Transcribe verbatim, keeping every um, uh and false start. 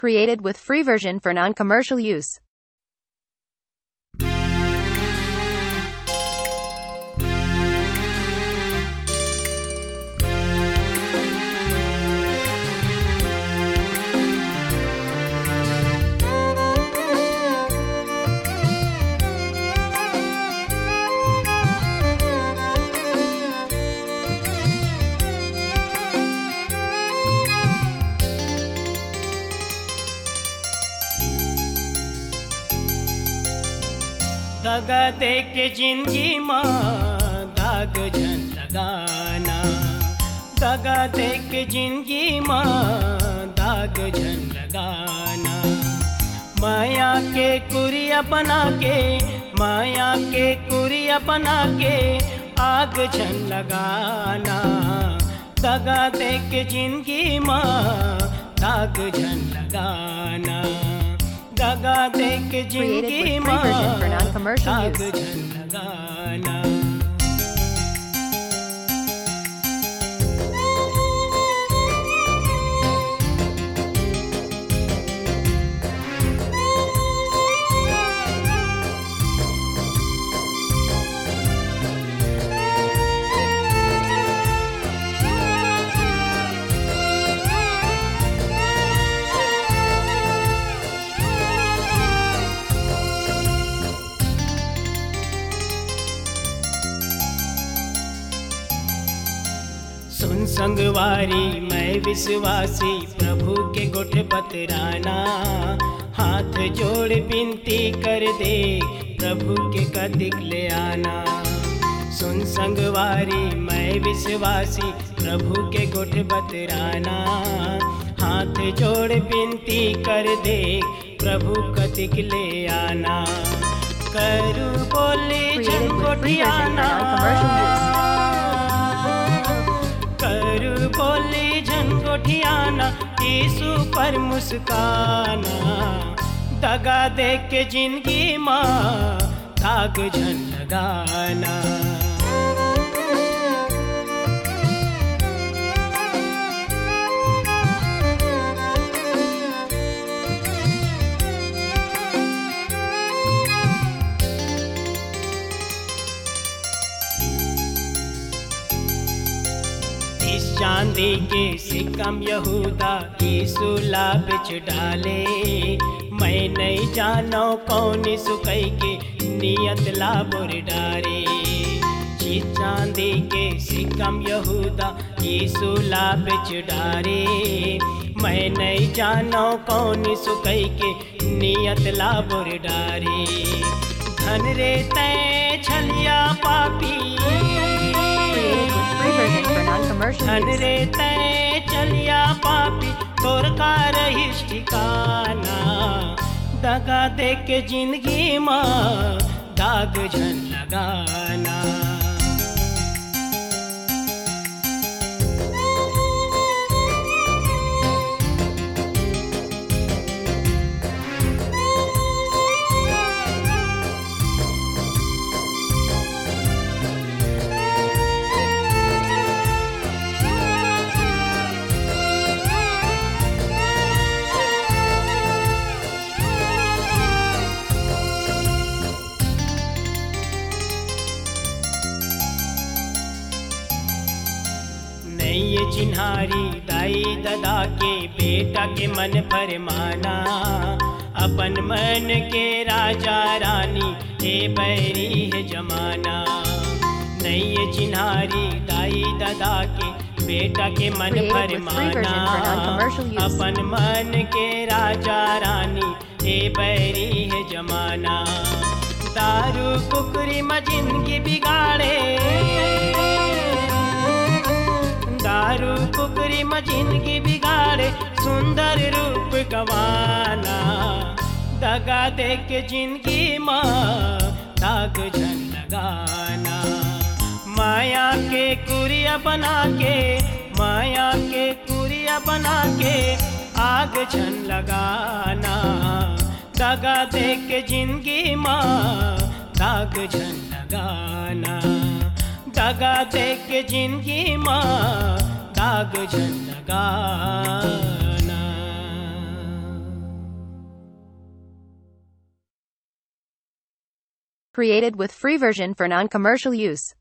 Created with free version for non-commercial use. दगा दे के जिंदगी माँ दाग झन लगाना, दगा दे के जिंदगी माँ दाग झन लगाना। माया के कुरिया बना के, माया के कुरिया बना के आग झन लगाना। दगा दे के जिंदगी माँ दाग झन लगाना, दगा दे के जिंदगी माँ दाग झन लगाना। सुन संगवारी मैं विश्वासी प्रभु के गुठ बतराना। हाथ जोड़ विनती कर दे प्रभु के कदिक ले आना। सुन संगवारी मैं विश्वासी प्रभु के गुठ बतराना। हाथ जोड़ विनती कर दे प्रभु कदिक ले आना। करू बोले जन गोठियाना, करू बोली झन गोठियाना, यीशु पर मुस्काना। दगा दे के जिंदगी माँ दाग झन लगाना। चांदी के सिक्कम यहूदा यीशु ला बिच डाले। मैं नहीं जानो कौन सुकई के नियत ला बुर डारे। जी चांदी के सिक्कम यहूदा यीशु ला बिच डारे। मैं नहीं जानो कौन सुकई के नियत ला बुर डारे। धन रे तय छलिया पापी, धन रे तय चलिया पापी तोर का रहिस ठिकाना। दगा दे के जिंदगी माँ दाग झन लगाना। ये चिन्हारी दाई दादा के बेटा के मन फरमाना। अपन मन के राजा रानी हे बैरी है जमाना। नहीं ये चिन्हारी दाई दादा के बेटा के मन फरमाना। अपन मन के राजा रानी हे बैरी है जमाना। दारू कुकरी में जिंदगी बिगाड़े, दारू कुकरी में जिंदगी बिगाड़े सुंदर रूप गवाना। दगा दे के जिंदगी माँ दाग झन लगाना। माया के कुरिया बना के, माया के कुरिया बना के आग झन लगाना। दगा दे के जिंदगी माँ दाग झन लगाना। दगा दे के जिंदगी माँ दाग झन लगाना। Created with free version for non-commercial use.